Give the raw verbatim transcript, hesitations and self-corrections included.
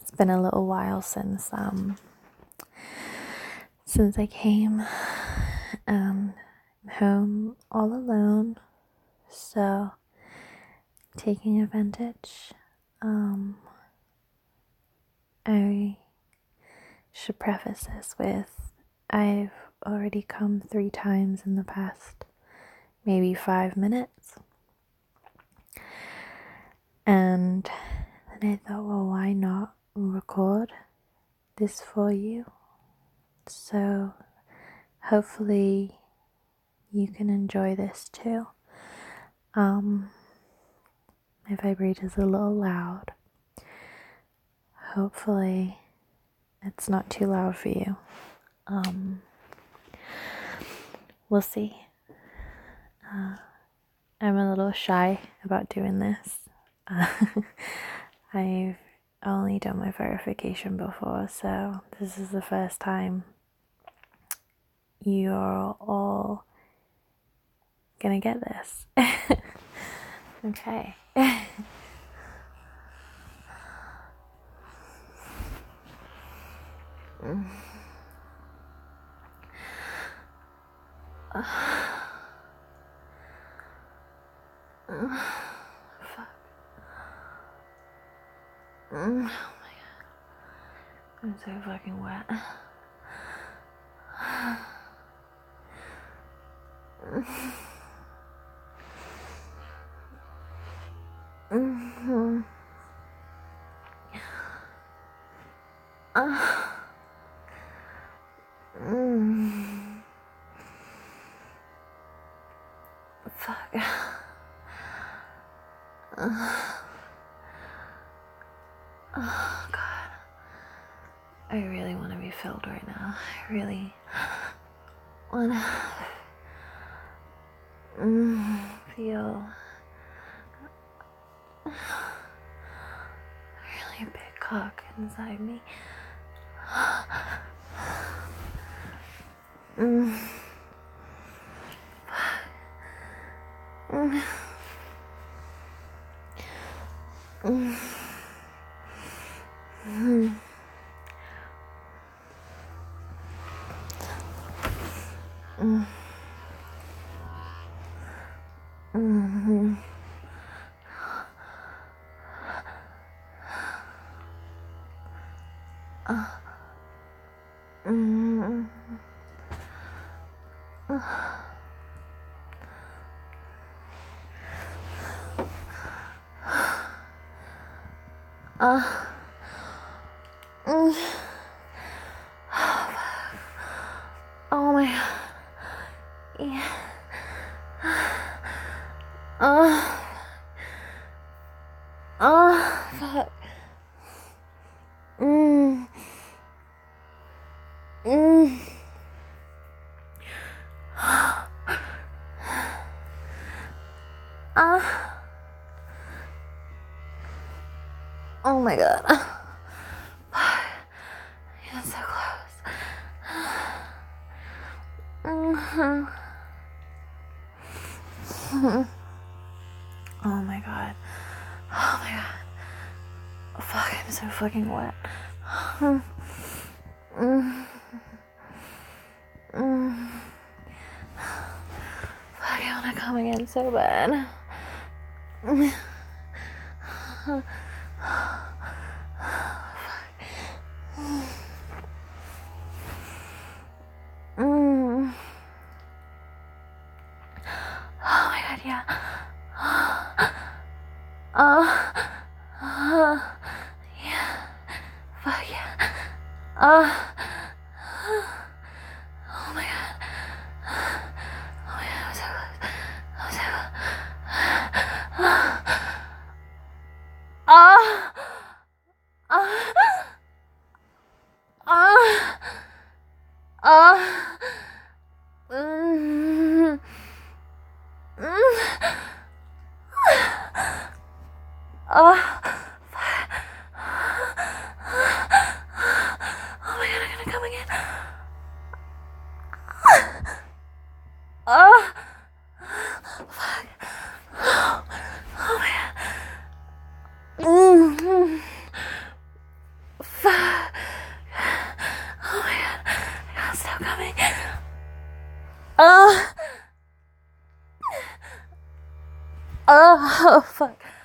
It's been a little while since um since I came um home all alone, so taking advantage. Um, I should preface this with I've already come three times in the past maybe five minutes. And then I thought, well, why not record this for you? So hopefully you can enjoy this too. Um, my vibrator's a little loud. Hopefully it's not too loud for you. Um, we'll see. Uh, I'm a little shy about doing this. Uh, I've only done my verification before, so this is the first time you're all gonna get this. Okay. Fuck. Oh my god. I'm so fucking wet. Mm-hmm. Uh. Mm. Fuck. Uh. Oh god. I really want to be filled right now. I really want to mm, feel a really big cock inside me. Mm. Mm. Mm. Mm. Mm. Mm-hmm. Uh. Mm. Uh. Uh. Mm. Oh my god. Yeah. Uh. Oh, fuck. Mm. Mm. Uh. Oh my god. You're so close. Mm-hmm. Oh my god. Oh my god. Fuck, I'm so fucking wet. Mm. Mm. Mm. Fuck, I wanna come again so bad. Mm. Mm. Oh my god, yeah. Uh, uh, yeah. Fuck yeah. Uh, oh my god. Oh my god, I'm so close. I'm so close. Uh, uh, uh, uh, mm, mm, uh, oh my god, I'm gonna come again. Oh, fuck. Oh my god. Mm-hmm. Uh, oh, fuck.